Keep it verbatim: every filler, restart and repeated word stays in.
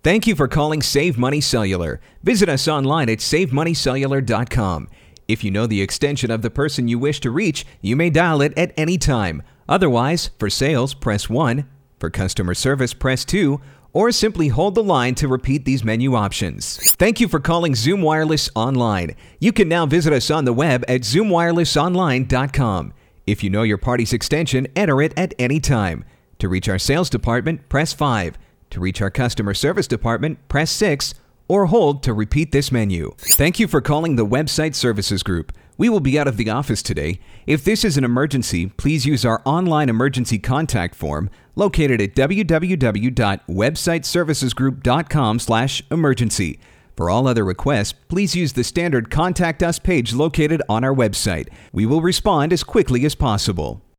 Thank you for calling Save Money Cellular. Visit us online at save money cellular dot com. If you know the extension of the person you wish to reach, you may dial it at any time. Otherwise, for sales, press one. For customer service, press two. Or simply hold the line to repeat these menu options. Thank you for calling Zoom Wireless Online. You can now visit us on the web at zoom wireless online dot com. If you know your party's extension, enter it at any time. To reach our sales department, press five. To reach our customer service department, press six, or hold to repeat this menu. Thank you for calling the Website Services Group. We will be out of the office today. If this is an emergency, please use our online emergency contact form located at w w w dot website services group dot com slash emergency. For all other requests, please use the standard Contact Us page located on our website. We will respond as quickly as possible.